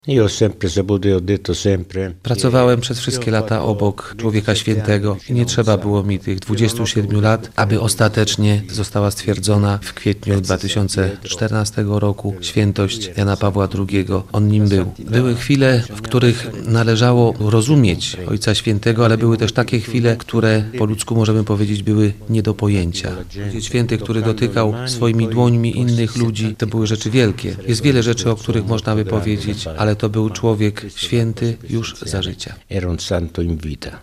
Io ho sempre saputo e ho detto sempre. Pracowałem przez wszystkie lata obok Człowieka Świętego i nie trzeba było mi tych 27 lat, aby ostatecznie została stwierdzona w kwietniu 2014 roku świętość Jana Pawła II. On nim był. Były chwile, w których należało rozumieć Ojca Świętego, ale były też takie chwile, które po ludzku możemy powiedzieć były nie do pojęcia. Ojciec Święty, który dotykał swoimi dłońmi innych ludzi, to były rzeczy wielkie. Jest wiele rzeczy, o których można by powiedzieć, ale to był człowiek święty już za życia. Era un santo in vita.